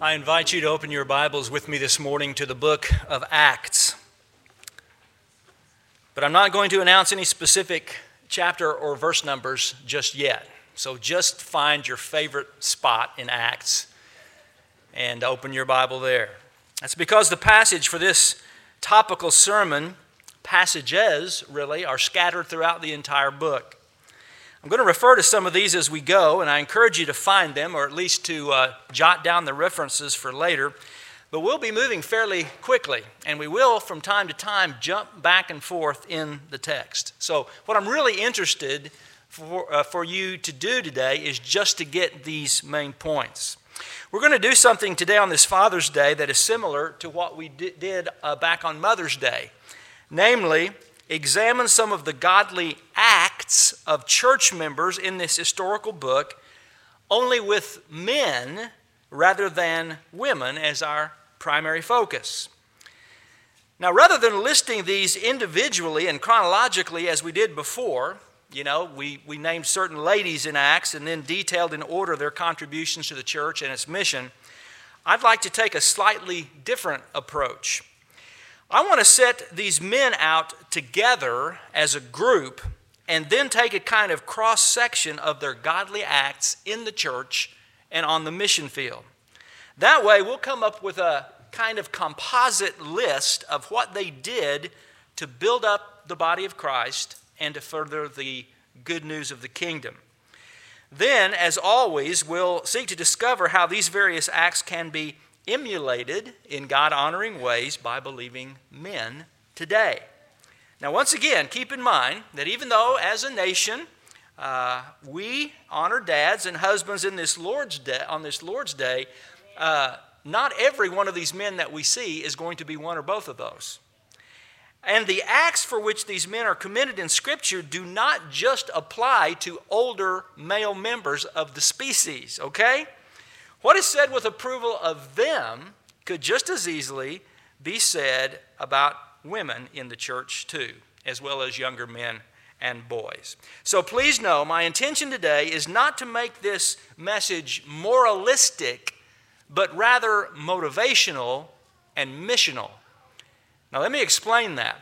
I invite you to open your Bibles with me this morning to the book of Acts. But I'm not going to announce any specific chapter or verse numbers just yet. So just find your favorite spot in Acts and open your Bible there. That's because the passage for this topical sermon, passages really, are scattered throughout the entire book. I'm going to refer to some of these as we go, and I encourage you to find them, or at least to jot down the references for later. But we'll be moving fairly quickly, and we will, from time to time, jump back and forth in the text. So what I'm really interested for you to do today is just to get these main points. We're going to do something today on this Father's Day that is similar to what we did back on Mother's Day. Namely, examine some of the godly acts of church members in this historical book, only with men rather than women as our primary focus. Now, rather than listing these individually and chronologically as we did before, we named certain ladies in Acts and then detailed in order their contributions to the church and its mission, I'd like to take a slightly different approach. I want to set these men out together as a group and then take a kind of cross-section of their godly acts in the church and on the mission field. That way, we'll come up with a kind of composite list of what they did to build up the body of Christ and to further the good news of the kingdom. Then, as always, we'll seek to discover how these various acts can be emulated in God-honoring ways by believing men today. Now, once again, keep in mind that even though as a nation we honor dads and husbands on this Lord's Day, not every one of these men that we see is going to be one or both of those. And the acts for which these men are commended in Scripture do not just apply to older male members of the species, okay? What is said with approval of them could just as easily be said about women in the church too, as well as younger men and boys. So please know, my intention today is not to make this message moralistic, but rather motivational and missional. Now let me explain that.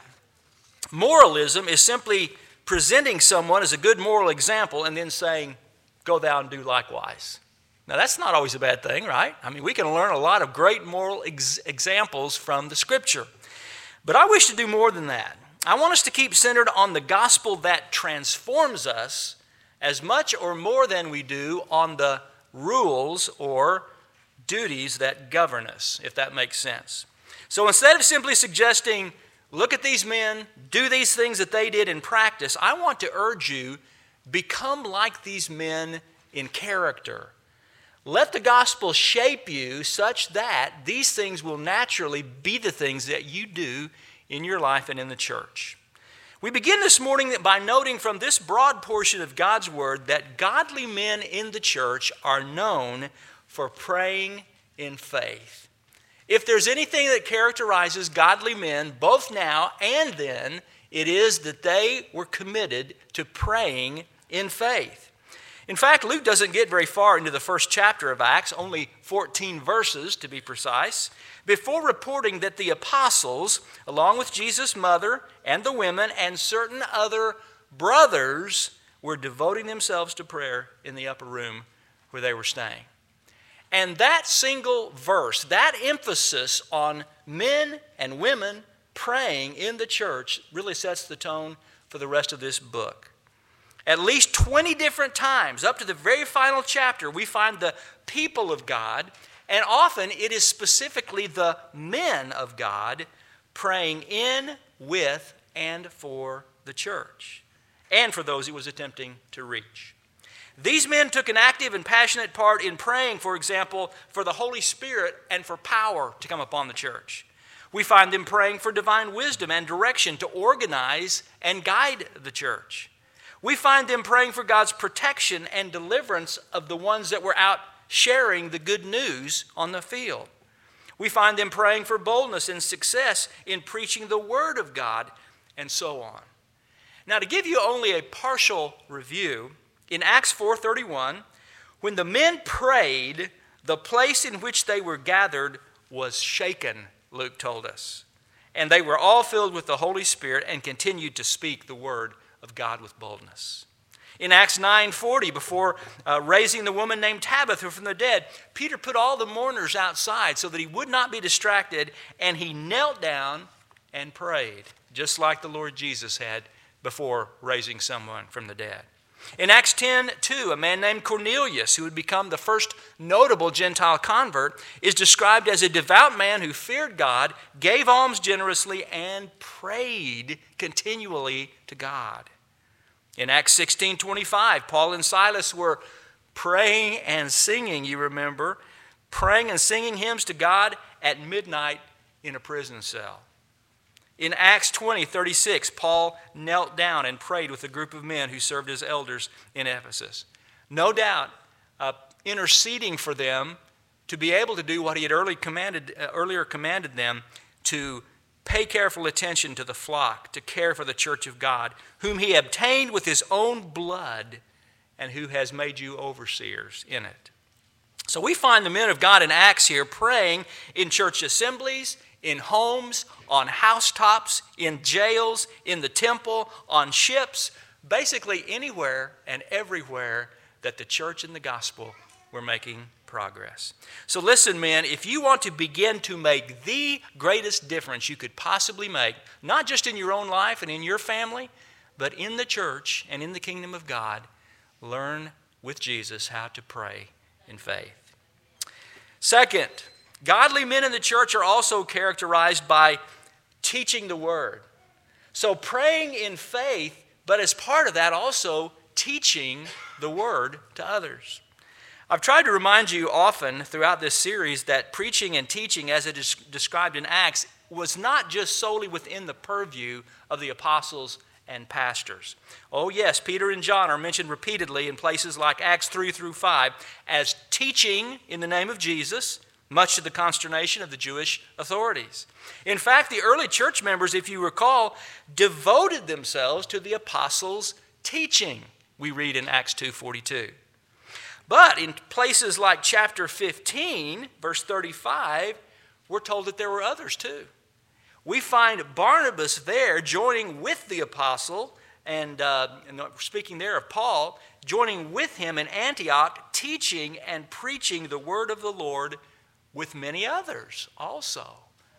Moralism is simply presenting someone as a good moral example and then saying, go thou and do likewise. Now, that's not always a bad thing, right? I mean, we can learn a lot of great moral examples from the Scripture. But I wish to do more than that. I want us to keep centered on the gospel that transforms us as much or more than we do on the rules or duties that govern us, if that makes sense. So instead of simply suggesting, look at these men, do these things that they did in practice, I want to urge you, become like these men in character. Let the gospel shape you such that these things will naturally be the things that you do in your life and in the church. We begin this morning by noting from this broad portion of God's Word that godly men in the church are known for praying in faith. If there's anything that characterizes godly men, both now and then, it is that they were committed to praying in faith. In fact, Luke doesn't get very far into the first chapter of Acts, only 14 verses to be precise, before reporting that the apostles, along with Jesus' mother and the women and certain other brothers, were devoting themselves to prayer in the upper room where they were staying. And that single verse, that emphasis on men and women praying in the church really sets the tone for the rest of this book. At least 20 different times, up to the very final chapter, we find the people of God, and often it is specifically the men of God praying in, with, and for the church, and for those he was attempting to reach. These men took an active and passionate part in praying, for example, for the Holy Spirit and for power to come upon the church. We find them praying for divine wisdom and direction to organize and guide the church. We find them praying for God's protection and deliverance of the ones that were out sharing the good news on the field. We find them praying for boldness and success in preaching the Word of God, and so on. Now, to give you only a partial review, in Acts 4:31, when the men prayed, The place in which they were gathered was shaken, Luke told us. And they were all filled with the Holy Spirit and continued to speak the word of God with boldness. In Acts 9:40, before raising the woman named Tabitha from the dead, Peter put all the mourners outside so that he would not be distracted, and he knelt down and prayed, just like the Lord Jesus had before raising someone from the dead. In Acts 10:2, a man named Cornelius, who would become the first notable Gentile convert, is described as a devout man who feared God, gave alms generously, and prayed continually to God. In Acts 16:25, Paul and Silas were praying and singing, you remember, praying and singing hymns to God at midnight in a prison cell. In Acts 20:36, Paul knelt down and prayed with a group of men who served as elders in Ephesus. No doubt, interceding for them to be able to do what he had earlier commanded them to pay careful attention to the flock, to care for the church of God, whom he obtained with his own blood and who has made you overseers in it. So we find the men of God in Acts here praying in church assemblies, in homes, on housetops, in jails, in the temple, on ships, basically anywhere and everywhere that the church and the gospel were making progress. So listen, men, if you want to begin to make the greatest difference you could possibly make, not just in your own life and in your family, but in the church and in the kingdom of God, learn with Jesus how to pray in faith. Second, godly men in the church are also characterized by teaching the word. So praying in faith, but as part of that also teaching the word to others. I've tried to remind you often throughout this series that preaching and teaching, as it is described in Acts, was not just solely within the purview of the apostles and pastors. Oh yes, Peter and John are mentioned repeatedly in places like Acts 3-5 as teaching in the name of Jesus, much to the consternation of the Jewish authorities. In fact, the early church members, if you recall, devoted themselves to the apostles' teaching, we read in Acts 2:42. But in places like chapter 15, verse 35, we're told that there were others too. We find Barnabas there joining with the apostle, and speaking there of Paul, joining with him in Antioch, teaching and preaching the word of the Lord with many others also.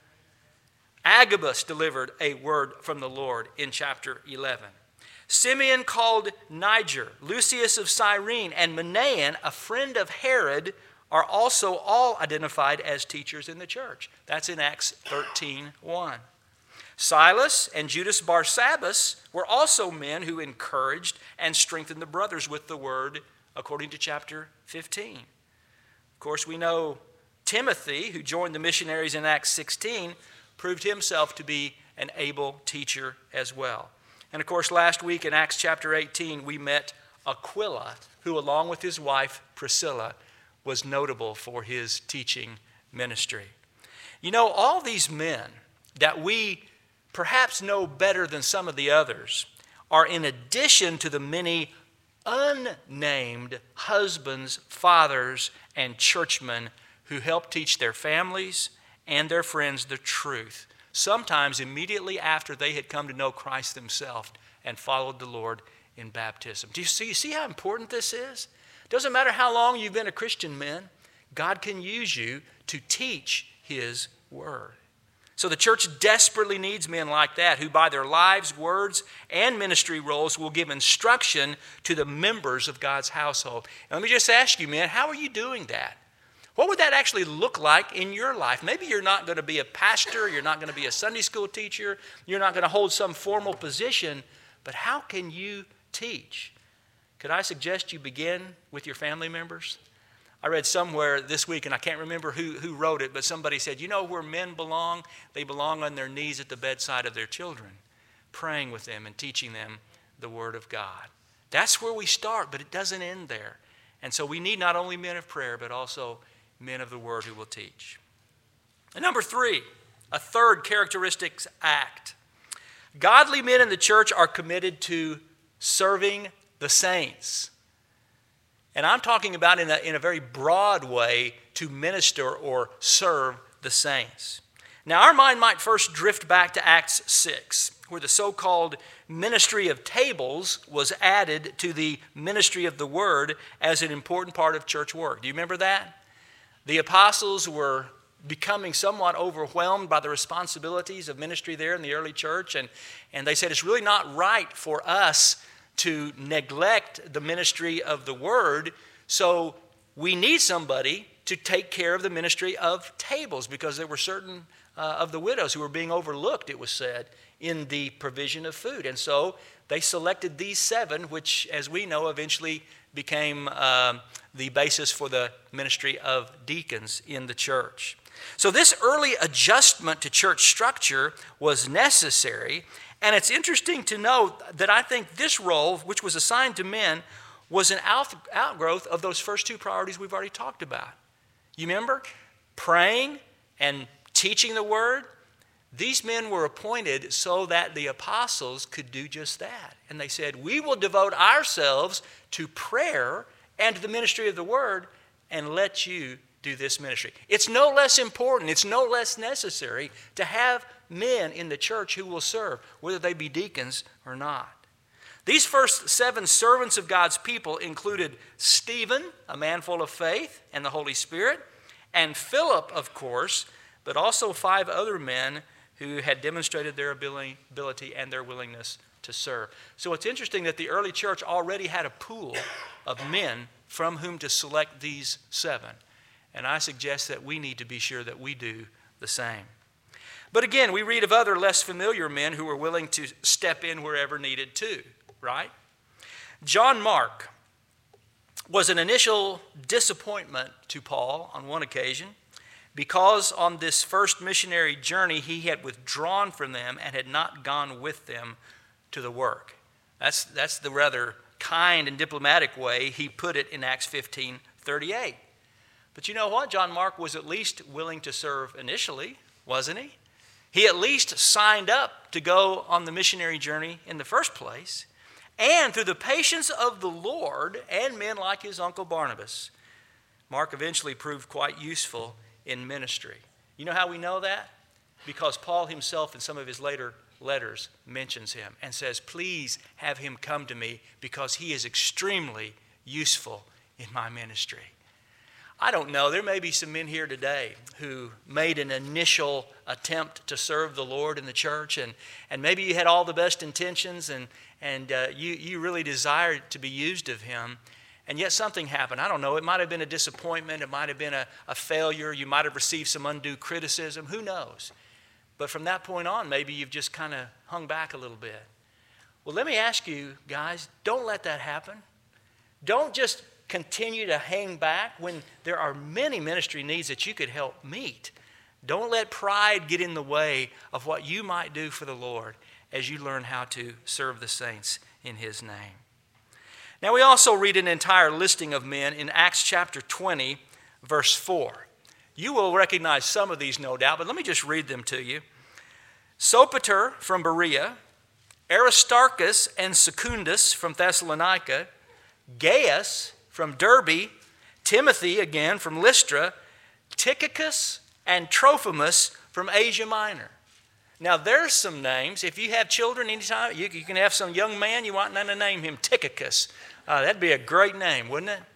Agabus delivered a word from the Lord in chapter 11. Simeon called Niger, Lucius of Cyrene, and Manaen, a friend of Herod, are also all identified as teachers in the church. That's in Acts 13:1. Silas and Judas Barsabbas were also men who encouraged and strengthened the brothers with the word, according to chapter 15. Of course, we know Timothy, who joined the missionaries in Acts 16, proved himself to be an able teacher as well. And of course, last week in Acts chapter 18, we met Aquila, who along with his wife Priscilla was notable for his teaching ministry. You know, all these men that we perhaps know better than some of the others are in addition to the many unnamed husbands, fathers, and churchmen who helped teach their families and their friends the truth, sometimes immediately after they had come to know Christ themselves and followed the Lord in baptism. Do you see how important this is? It doesn't matter how long you've been a Christian, man. God can use you to teach His Word. So the church desperately needs men like that who by their lives, words, and ministry roles will give instruction to the members of God's household. And let me just ask you, man, how are you doing that? What would that actually look like in your life? Maybe you're not going to be a pastor, you're not going to be a Sunday school teacher, you're not going to hold some formal position, but how can you teach? Could I suggest you begin with your family members? I read somewhere this week, and I can't remember who wrote it, but somebody said, you know where men belong? They belong on their knees at the bedside of their children, praying with them and teaching them the Word of God. That's where we start, but it doesn't end there. And so we need not only men of prayer, but also men of the Word who will teach. And number 3, a third characteristic act. Godly men in the church are committed to serving the saints. And I'm talking about in a very broad way to minister or serve the saints. Now, our mind might first drift back to Acts 6, where the so-called ministry of tables was added to the ministry of the word as an important part of church work. Do you remember that? The apostles were becoming somewhat overwhelmed by the responsibilities of ministry there in the early church, and they said it's really not right for us to neglect the ministry of the word, so we need somebody to take care of the ministry of tables, because there were certain of the widows who were being overlooked, it was said, in the provision of food. And so they selected these 7, which, as we know, eventually became the basis for the ministry of deacons in the church. So this early adjustment to church structure was necessary, and it's interesting to note that I think this role, which was assigned to men, was an outgrowth of those first 2 priorities we've already talked about. You remember? Praying and teaching the word. These men were appointed so that the apostles could do just that. And they said, we will devote ourselves to prayer and to the ministry of the word and let you do this ministry. It's no less important, it's no less necessary to have men in the church who will serve, whether they be deacons or not. These first 7 servants of God's people included Stephen, a man full of faith and the Holy Spirit, and Philip, of course, but also 5 other men who had demonstrated their ability and their willingness to serve. So it's interesting that the early church already had a pool of men from whom to select these 7. And I suggest that we need to be sure that we do the same. But again, we read of other less familiar men who were willing to step in wherever needed too, right? John Mark was an initial disappointment to Paul on one occasion, because on this first missionary journey he had withdrawn from them and had not gone with them to the work. That's the rather kind and diplomatic way he put it in Acts 15:38. But you know what? John Mark was at least willing to serve initially, wasn't he? He at least signed up to go on the missionary journey in the first place. And through the patience of the Lord and men like his uncle Barnabas, Mark eventually proved quite useful in ministry. You know how we know that? Because Paul himself in some of his later letters mentions him and says, please have him come to me because he is extremely useful in my ministry. I don't know. There may be some men here today who made an initial attempt to serve the Lord in the church, and maybe you had all the best intentions and you really desired to be used of him, and yet something happened. I don't know. It might have been a disappointment. It might have been a failure. You might have received some undue criticism. Who knows? But from that point on, maybe you've just kind of hung back a little bit. Well, let me ask you, guys, don't let that happen. Don't just continue to hang back when there are many ministry needs that you could help meet. Don't let pride get in the way of what you might do for the Lord as you learn how to serve the saints in his name. Now, we also read an entire listing of men in Acts chapter 20, verse 4. You will recognize some of these, no doubt, but let me just read them to you. Sopater from Berea, Aristarchus and Secundus from Thessalonica, Gaius from Derbe, Timothy again from Lystra, Tychicus and Trophimus from Asia Minor. Now there's some names. If you have children anytime, you can have some young man, you want to name him Tychicus. That'd be a great name, wouldn't it?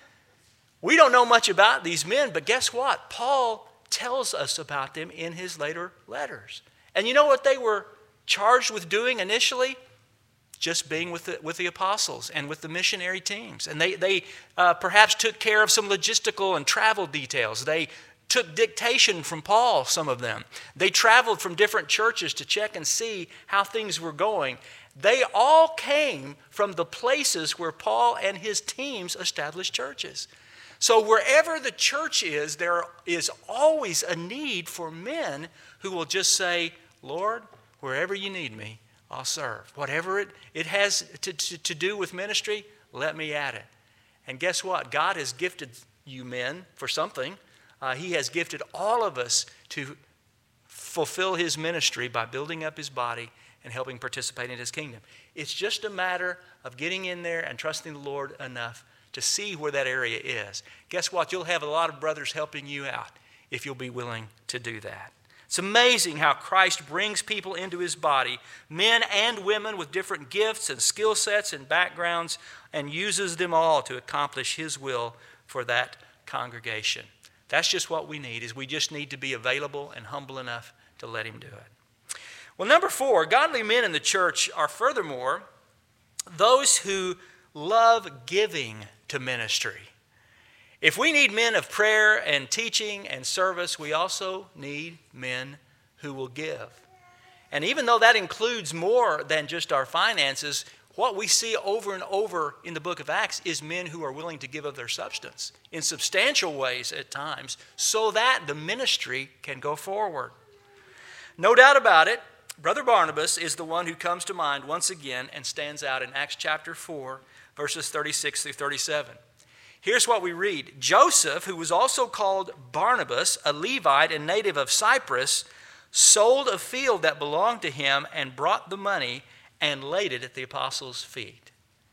We don't know much about these men, but guess what? Paul tells us about them in his later letters. And you know what they were charged with doing initially? Just being with the apostles and with the missionary teams. And they perhaps took care of some logistical and travel details. They took dictation from Paul, some of them. They traveled from different churches to check and see how things were going. They all came from the places where Paul and his teams established churches. So wherever the church is, there is always a need for men who will just say, Lord, wherever you need me, I'll serve. Whatever it has to do with ministry, let me at it. And guess what? God has gifted you men for something. He has gifted all of us to fulfill his ministry by building up his body and helping participate in his kingdom. It's just a matter of getting in there and trusting the Lord enough to see where that area is. Guess what? You'll have a lot of brothers helping you out if you'll be willing to do that. It's amazing how Christ brings people into his body, men and women with different gifts and skill sets and backgrounds, and uses them all to accomplish his will for that congregation. That's just what we need, is we just need to be available and humble enough to let him do it. Well, number 4, godly men in the church are furthermore those who love giving to ministry. If we need men of prayer and teaching and service, we also need men who will give. And even though that includes more than just our finances, what we see over and over in the book of Acts is men who are willing to give of their substance in substantial ways at times so that the ministry can go forward. No doubt about it, Brother Barnabas is the one who comes to mind once again and stands out in Acts chapter 4, verses 36 through 37. Here's what we read. Joseph, who was also called Barnabas, a Levite and native of Cyprus, sold a field that belonged to him and brought the money and laid it at the apostles' feet.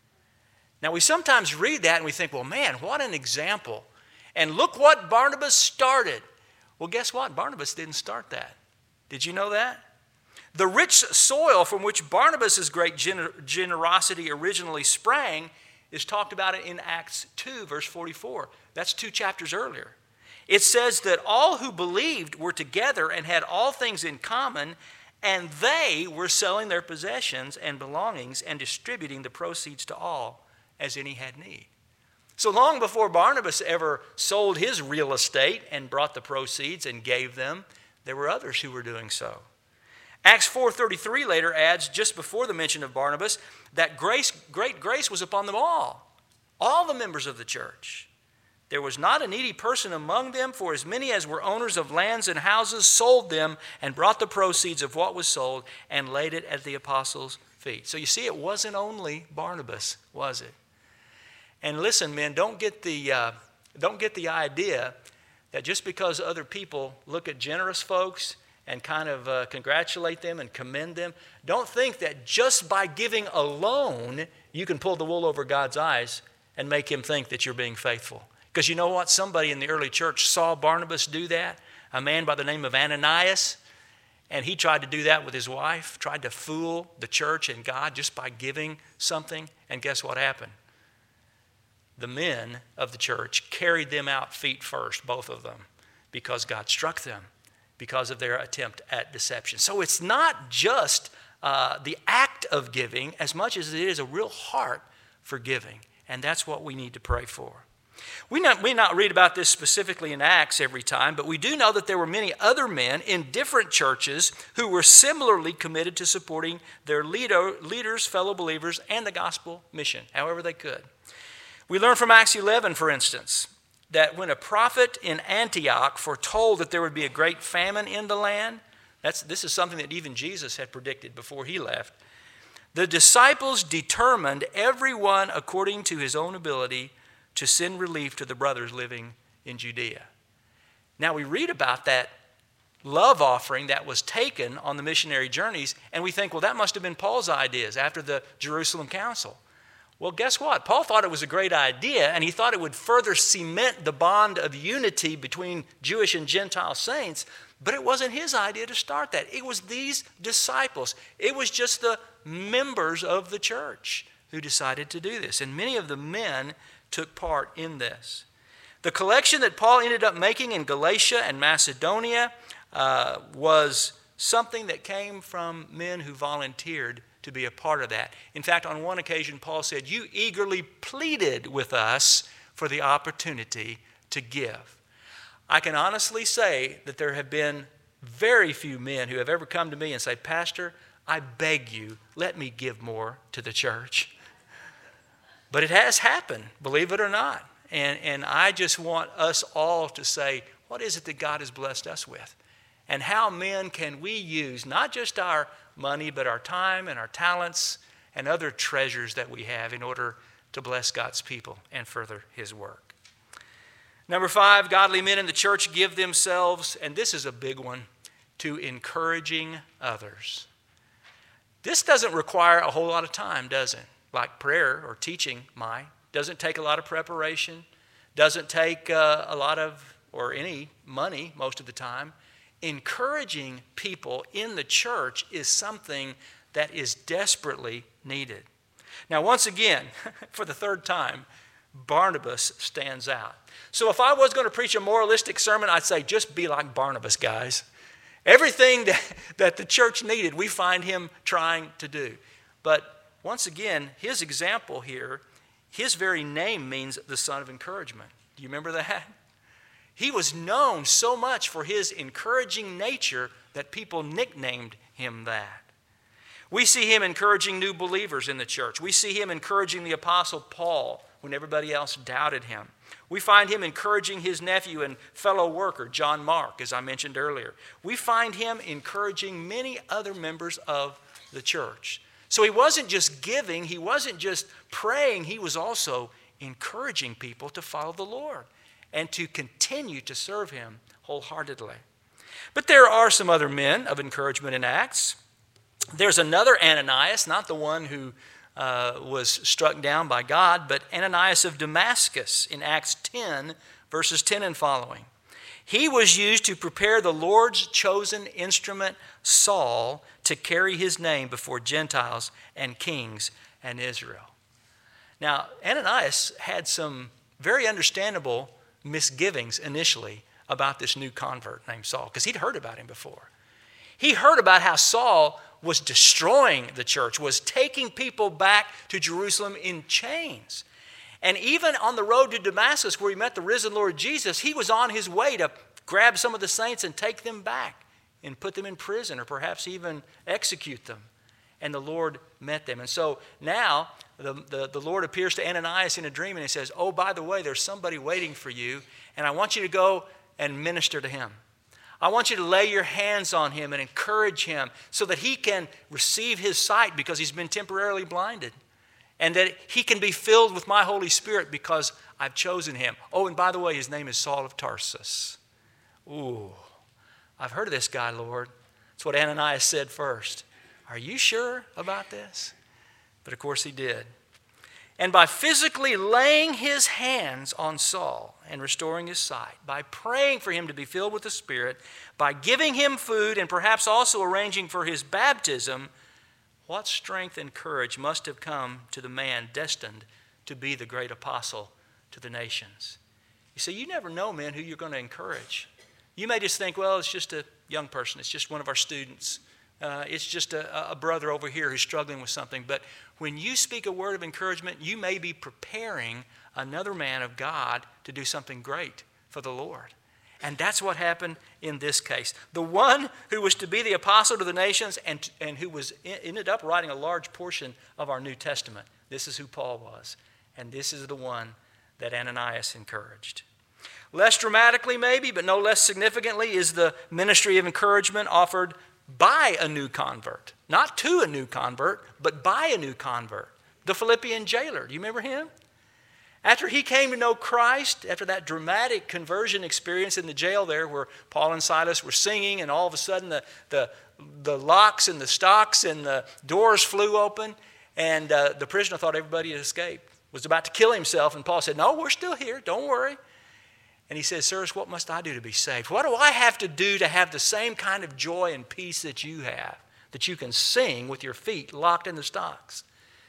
Now we sometimes read that and we think, well, man, what an example. And look what Barnabas started. Well, guess what? Barnabas didn't start that. Did you know that? The rich soil from which Barnabas' great generosity originally sprang is talked about in Acts 2, verse 44. That's 2 chapters earlier. It says that all who believed were together and had all things in common, and they were selling their possessions and belongings and distributing the proceeds to all as any had need. So long before Barnabas ever sold his real estate and brought the proceeds and gave them, there were others who were doing so. Acts 4:33 later adds, just before the mention of Barnabas, that great grace was upon them all the members of the church. There was not a needy person among them, for as many as were owners of lands and houses sold them and brought the proceeds of what was sold and laid it at the apostles' feet. So you see, it wasn't only Barnabas, was it? And listen, men, don't get the idea that just because other people look at generous folks and kind of congratulate them and commend them, don't think that just by giving alone, you can pull the wool over God's eyes and make him think that you're being faithful. Because you know what? Somebody in the early church saw Barnabas do that, a man by the name of Ananias, and he tried to do that with his wife, tried to fool the church and God just by giving something, and guess what happened? The men of the church carried them out feet first, both of them, because God struck them because of their attempt at deception. So it's not just the act of giving as much as it is a real heart for giving, and that's what we need to pray for. We not read about this specifically in Acts every time, but we do know that there were many other men in different churches who were similarly committed to supporting their leaders, fellow believers, and the gospel mission, however they could. We learn from Acts 11, for instance, that when a prophet in Antioch foretold that there would be a great famine in the land, this is something that even Jesus had predicted before he left, the disciples determined, everyone according to his own ability, to send relief to the brothers living in Judea. Now we read about that love offering that was taken on the missionary journeys, and we think, well, that must have been Paul's ideas after the Jerusalem Council. Well, guess what? Paul thought it was a great idea, and he thought it would further cement the bond of unity between Jewish and Gentile saints, but it wasn't his idea to start that. It was these disciples. It was just the members of the church who decided to do this, and many of the men took part in this. The collection that Paul ended up making in Galatia and Macedonia was something that came from men who volunteered to be a part of that. In fact, on one occasion, Paul said, "You eagerly pleaded with us for the opportunity to give." I can honestly say that there have been very few men who have ever come to me and said, "Pastor, I beg you, let me give more to the church." But it has happened, believe it or not. And I just want us all to say, what is it that God has blessed us with? And how, men, can we use not just our money, but our time and our talents and other treasures that we have in order to bless God's people and further his work. Number 5, godly men in the church give themselves, and this is a big one, to encouraging others. This doesn't require a whole lot of time, does it? Like prayer or teaching might. Doesn't take a lot of preparation. Doesn't take a lot of, or any money most of the time. Encouraging people in the church is something that is desperately needed. Now, once again, for the third time, Barnabas stands out. So if I was going to preach a moralistic sermon, I'd say just be like Barnabas, guys. Everything that the church needed, we find him trying to do. But once again, his example here, his very name means the son of encouragement. Do you remember that? He was known so much for his encouraging nature that people nicknamed him that. We see him encouraging new believers in the church. We see him encouraging the Apostle Paul when everybody else doubted him. We find him encouraging his nephew and fellow worker, John Mark, as I mentioned earlier. We find him encouraging many other members of the church. So he wasn't just giving, he wasn't just praying, he was also encouraging people to follow the Lord and to continue to serve him wholeheartedly. But there are some other men of encouragement in Acts. There's another Ananias, not the one who was struck down by God, but Ananias of Damascus in Acts 10, verses 10 and following. He was used to prepare the Lord's chosen instrument, Saul, to carry his name before Gentiles and kings and Israel. Now, Ananias had some very understandable misgivings initially about this new convert named Saul, because he'd heard about him before. He heard about how Saul was destroying the church, was taking people back to Jerusalem in chains. And even on the road to Damascus, where he met the risen Lord Jesus, he was on his way to grab some of the saints and take them back and put them in prison, or perhaps even execute them. And the Lord met them. And so now the Lord appears to Ananias in a dream, and he says, oh, by the way, there's somebody waiting for you, and I want you to go and minister to him. I want you to lay your hands on him and encourage him so that he can receive his sight because he's been temporarily blinded, and that he can be filled with my Holy Spirit because I've chosen him. Oh, and by the way, his name is Saul of Tarsus. Ooh, I've heard of this guy, Lord. That's what Ananias said first. Are you sure about this? But of course he did. And by physically laying his hands on Saul and restoring his sight, by praying for him to be filled with the Spirit, by giving him food and perhaps also arranging for his baptism, what strength and courage must have come to the man destined to be the great apostle to the nations. You see, you never know, men, who you're going to encourage. You may just think, well, it's just a young person. It's just one of our students. It's just a brother over here who's struggling with something. But when you speak a word of encouragement, you may be preparing another man of God to do something great for the Lord. And that's what happened in this case. The one who was to be the apostle to the nations and who ended up writing a large portion of our New Testament. This is who Paul was. And this is the one that Ananias encouraged. Less dramatically maybe, but no less significantly, is the ministry of encouragement offered by a new convert. Not to a new convert, but by a new convert. The Philippian jailer. Do you remember him? After he came to know Christ, after that dramatic conversion experience in the jail there where Paul and Silas were singing, and all of a sudden the locks and the stocks and the doors flew open, and the prisoner thought everybody had escaped, was about to kill himself, and Paul said, no, we're still here, don't worry. And he says, sirs, what must I do to be saved? What do I have to do to have the same kind of joy and peace that you have, that you can sing with your feet locked in the stocks?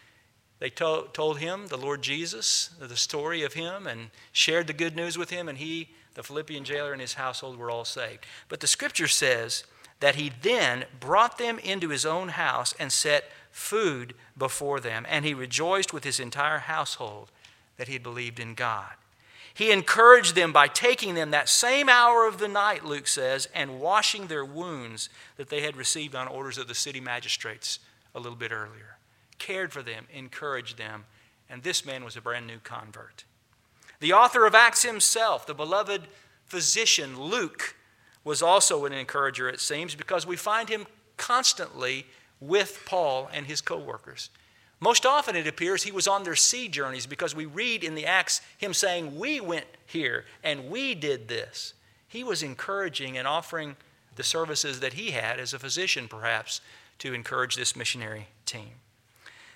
They told him, the Lord Jesus, the story of him, and shared the good news with him, and he, the Philippian jailer, and his household were all saved. But the scripture says that he then brought them into his own house and set food before them, and he rejoiced with his entire household that he had believed in God. He encouraged them by taking them that same hour of the night, Luke says, and washing their wounds that they had received on orders of the city magistrates a little bit earlier. Cared for them, encouraged them, and this man was a brand new convert. The author of Acts himself, the beloved physician Luke, was also an encourager, it seems, because we find him constantly with Paul and his co-workers. Most often it appears he was on their sea journeys, because we read in the Acts him saying, we went here and we did this. He was encouraging and offering the services that he had as a physician, perhaps, to encourage this missionary team.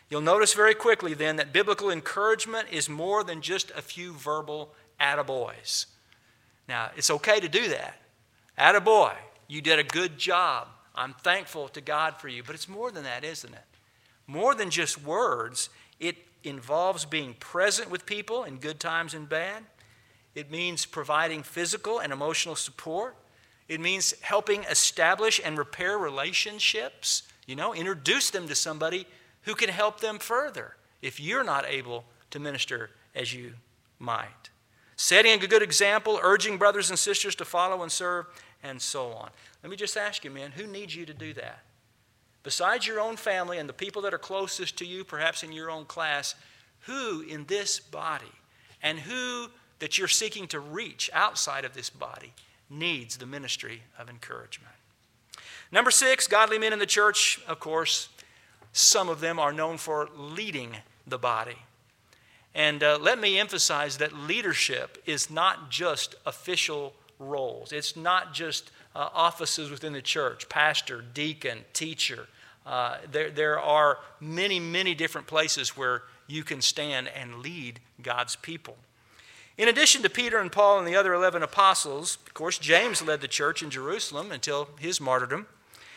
You'll notice very quickly then that biblical encouragement is more than just a few verbal attaboys. Now, it's okay to do that. Attaboy, you did a good job. I'm thankful to God for you. But it's more than that, isn't it? More than just words, it involves being present with people in good times and bad. It means providing physical and emotional support. It means helping establish and repair relationships. Introduce them to somebody who can help them further if you're not able to minister as you might. Setting a good example, urging brothers and sisters to follow and serve, and so on. Let me just ask you, men, who needs you to do that? Besides your own family and the people that are closest to you, perhaps in your own class, who in this body and who that you're seeking to reach outside of this body needs the ministry of encouragement? Number 6, godly men in the church, of course, some of them are known for leading the body. And let me emphasize that leadership is not just official roles. It's not just offices within the church, pastor, deacon, teacher. There are many, many different places where you can stand and lead God's people. In addition to Peter and Paul and the other 11 apostles, of course, James led the church in Jerusalem until his martyrdom.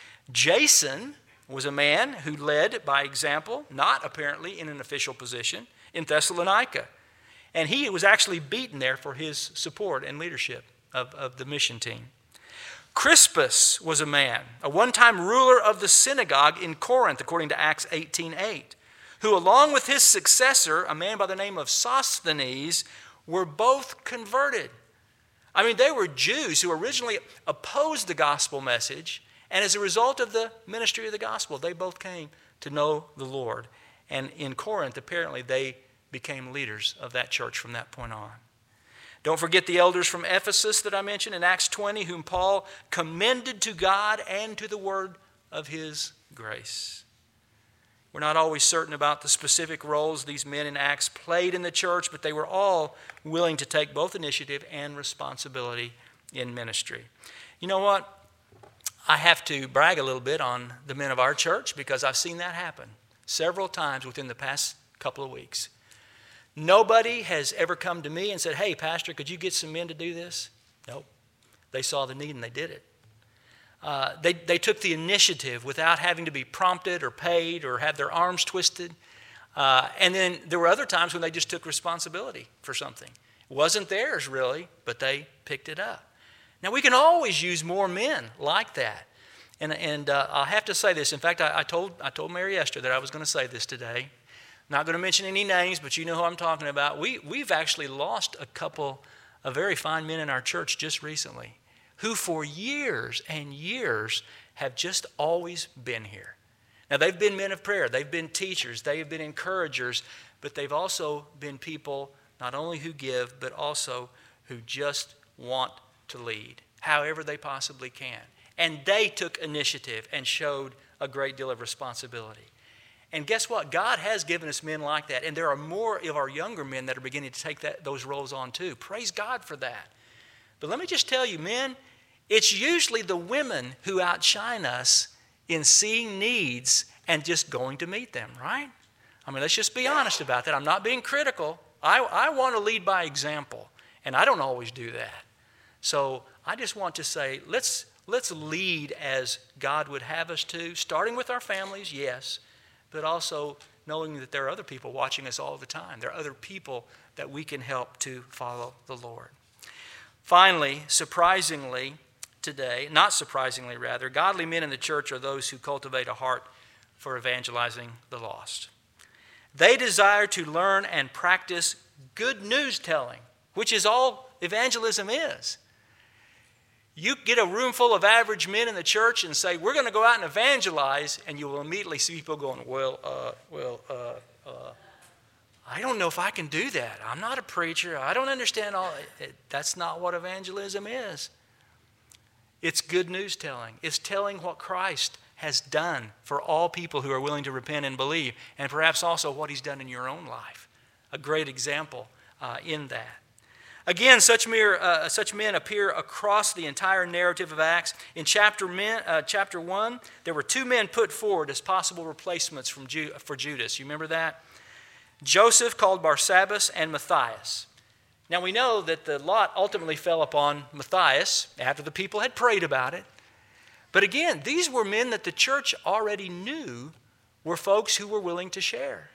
Jason was a man who led by example, not apparently in an official position, in Thessalonica. And he was actually beaten there for his support and leadership of the mission team. Crispus was a man, a one-time ruler of the synagogue in Corinth, according to Acts 18:8, who along with his successor, a man by the name of Sosthenes, were both converted. I mean, they were Jews who originally opposed the gospel message, and as a result of the ministry of the gospel, they both came to know the Lord. And in Corinth, apparently, they became leaders of that church from that point on. Don't forget the elders from Ephesus that I mentioned in Acts 20, whom Paul commended to God and to the word of his grace. We're not always certain about the specific roles these men in Acts played in the church, but they were all willing to take both initiative and responsibility in ministry. You know what? I have to brag a little bit on the men of our church because I've seen that happen several times within the past couple of weeks. Nobody has ever come to me and said, "Hey, Pastor, could you get some men to do this?" Nope. They saw the need and they did it. They took the initiative without having to be prompted or paid or have their arms twisted. And then there were other times when they just took responsibility for something. It wasn't theirs really, but they picked it up. Now, we can always use more men like that. And I'll have to say this. In fact, I told Mary Esther that I was going to say this today. Not going to mention any names, but you know who I'm talking about. We've actually lost a couple of very fine men in our church just recently who for years and years have just always been here. Now, they've been men of prayer. They've been teachers. They've been encouragers. But they've also been people not only who give, but also who just want to lead however they possibly can. And they took initiative and showed a great deal of responsibility. And guess what? God has given us men like that. And there are more of our younger men that are beginning to take those roles on too. Praise God for that. But let me just tell you, men, it's usually the women who outshine us in seeing needs and just going to meet them, right? I mean, let's just be honest about that. I'm not being critical. I want to lead by example, and I don't always do that. So I just want to say, let's lead as God would have us to, starting with our families, yes, but also knowing that there are other people watching us all the time. There are other people that we can help to follow the Lord. Finally, surprisingly today, not surprisingly rather, godly men in the church are those who cultivate a heart for evangelizing the lost. They desire to learn and practice good news telling, which is all evangelism is. You get a room full of average men in the church and say, we're going to go out and evangelize, and you will immediately see people going, I don't know if I can do that. I'm not a preacher. I don't understand all. That's not what evangelism is. It's good news telling. It's telling what Christ has done for all people who are willing to repent and believe, and perhaps also what he's done in your own life. A great example in that. Again, such men appear across the entire narrative of Acts. In chapter 1, there were 2 men put forward as possible replacements for Judas. You remember that? Joseph, called Barsabbas, and Matthias. Now we know that the lot ultimately fell upon Matthias after the people had prayed about it. But again, these were men that the church already knew were folks who were willing to share.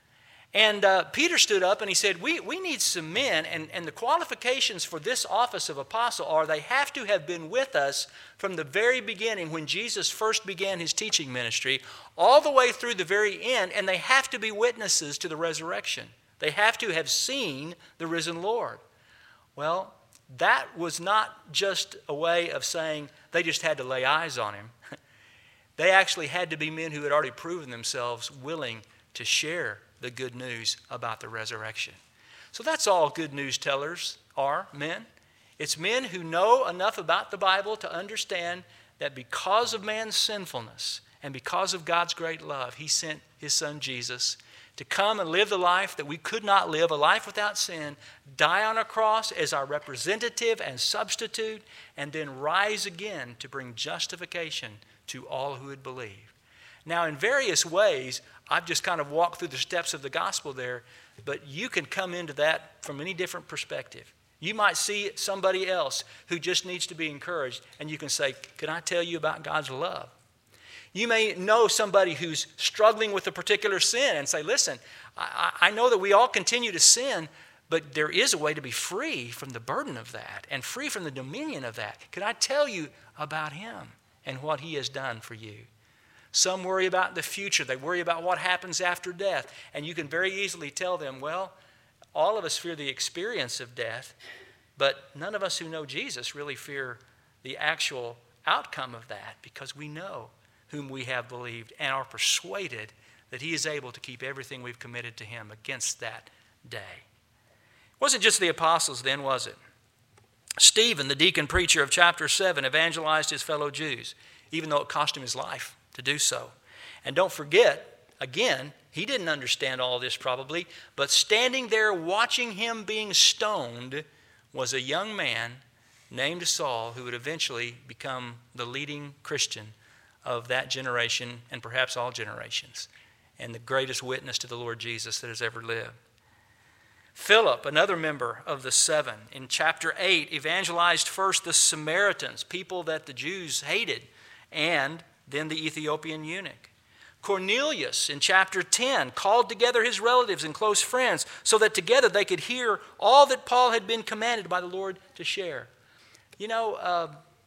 And Peter stood up and he said, we need some men, and the qualifications for this office of apostle are they have to have been with us from the very beginning when Jesus first began his teaching ministry, all the way through the very end, and they have to be witnesses to the resurrection. They have to have seen the risen Lord. Well, that was not just a way of saying they just had to lay eyes on him. They actually had to be men who had already proven themselves willing to share the good news about the resurrection. So that's all good news tellers are, men. It's men who know enough about the Bible to understand that because of man's sinfulness and because of God's great love, he sent his son Jesus to come and live the life that we could not live, a life without sin, die on a cross as our representative and substitute, and then rise again to bring justification to all who would believe. Now, in various ways, I've just kind of walked through the steps of the gospel there, but you can come into that from any different perspective. You might see somebody else who just needs to be encouraged, and you can say, can I tell you about God's love? You may know somebody who's struggling with a particular sin and say, listen, I know that we all continue to sin, but there is a way to be free from the burden of that and free from the dominion of that. Can I tell you about him and what he has done for you? Some worry about the future. They worry about what happens after death. And you can very easily tell them, well, all of us fear the experience of death, but none of us who know Jesus really fear the actual outcome of that because we know whom we have believed and are persuaded that he is able to keep everything we've committed to him against that day. It wasn't just the apostles then, was it? Stephen, the deacon preacher of chapter 7, evangelized his fellow Jews, even though it cost him his life to do so. And don't forget, again, he didn't understand all this probably, but standing there watching him being stoned was a young man named Saul who would eventually become the leading Christian of that generation and perhaps all generations, and the greatest witness to the Lord Jesus that has ever lived. Philip, another member of the 7, in chapter 8, evangelized first the Samaritans, people that the Jews hated, and then the Ethiopian eunuch. Cornelius, in chapter 10, called together his relatives and close friends so that together they could hear all that Paul had been commanded by the Lord to share. You know,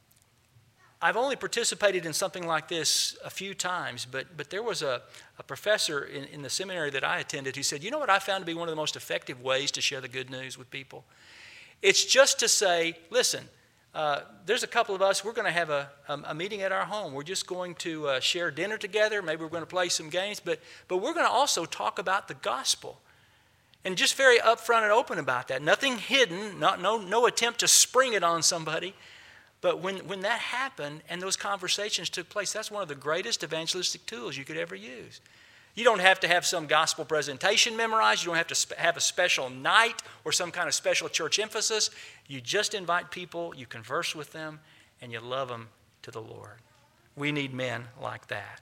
I've only participated in something like this a few times, but there was a professor in the seminary that I attended who said, you know what I found to be one of the most effective ways to share the good news with people? It's just to say, listen, there's a couple of us, we're going to have a meeting at our home. We're just going to share dinner together. Maybe we're going to play some games, but we're going to also talk about the gospel. And just very upfront and open about that. Nothing hidden, no attempt to spring it on somebody. But when that happened and those conversations took place, that's one of the greatest evangelistic tools you could ever use. You don't have to have some gospel presentation memorized. You don't have to have a special night or some kind of special church emphasis. You just invite people, you converse with them, and you love them to the Lord. We need men like that.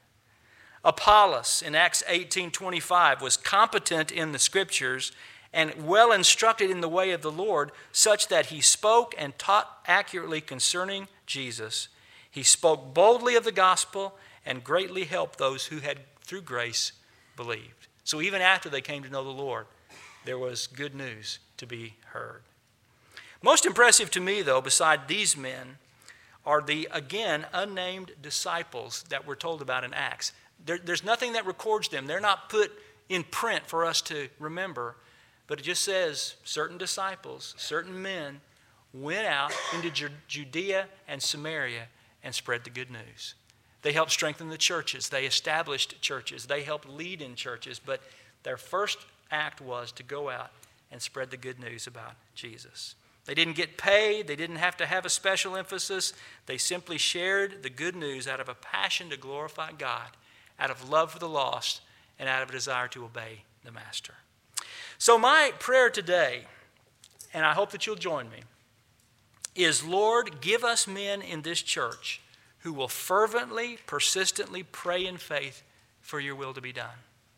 Apollos in Acts 18:25 was competent in the Scriptures and well instructed in the way of the Lord, such that he spoke and taught accurately concerning Jesus. He spoke boldly of the gospel and greatly helped those who had, through grace, believed. So even after they came to know the Lord, there was good news to be heard. Most impressive to me, though, beside these men, are the, again, unnamed disciples that we're told about in Acts. There's nothing that records them. They're not put in print for us to remember. But it just says certain disciples, certain men, went out into Judea and Samaria and spread the good news. They helped strengthen the churches. They established churches. They helped lead in churches. But their first act was to go out and spread the good news about Jesus. They didn't get paid. They didn't have to have a special emphasis. They simply shared the good news out of a passion to glorify God, out of love for the lost, and out of a desire to obey the Master. So my prayer today, and I hope that you'll join me, is, Lord, give us men in this church who will fervently, persistently pray in faith for your will to be done.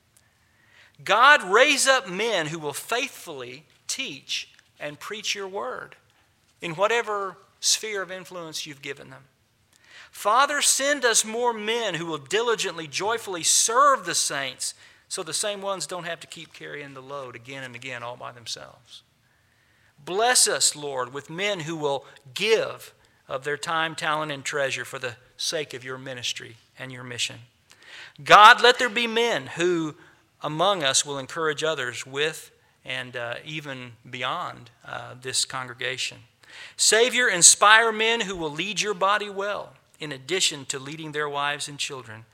God, raise up men who will faithfully teach and preach your word in whatever sphere of influence you've given them. Father, send us more men who will diligently, joyfully serve the saints so the same ones don't have to keep carrying the load again and again all by themselves. Bless us, Lord, with men who will give of their time, talent, and treasure for the sake of your ministry and your mission. God, let there be men who among us will encourage others with and even beyond this congregation. Savior, inspire men who will lead your body well, in addition to leading their wives and children.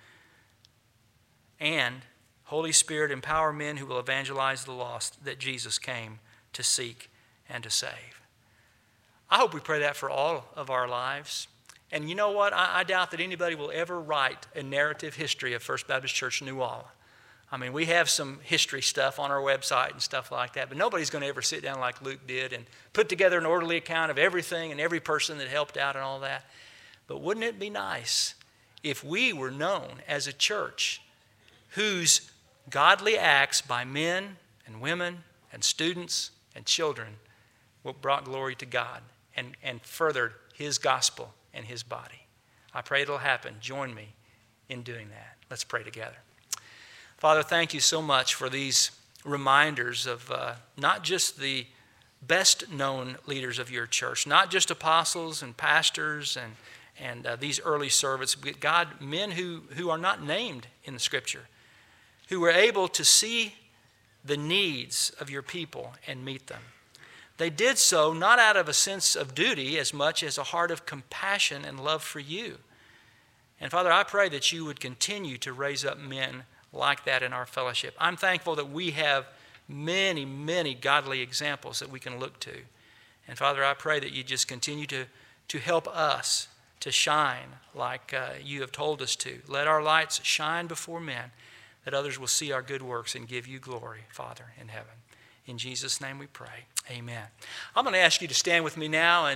And, Holy Spirit, empower men who will evangelize the lost that Jesus came to seek and to save. I hope we pray that for all of our lives. And you know what? I doubt that anybody will ever write a narrative history of First Baptist Church New Walla. I mean, we have some history stuff on our website and stuff like that, but nobody's going to ever sit down like Luke did and put together an orderly account of everything and every person that helped out and all that. But wouldn't it be nice if we were known as a church whose godly acts by men and women and students and children brought glory to God and furthered his gospel and his body? I pray it'll happen. Join me in doing that. Let's pray together. Father, thank you so much for these reminders of not just the best known leaders of your church, not just apostles and pastors and these early servants, but God, men who are not named in the Scripture, who were able to see the needs of your people and meet them. They did so not out of a sense of duty as much as a heart of compassion and love for you. And Father, I pray that you would continue to raise up men like that in our fellowship. I'm thankful that we have many, many godly examples that we can look to. And Father, I pray that you just continue to help us to shine like you have told us to. Let our lights shine before men, that others will see our good works and give you glory, Father, in heaven. In Jesus' name we pray. Amen. I'm going to ask you to stand with me now.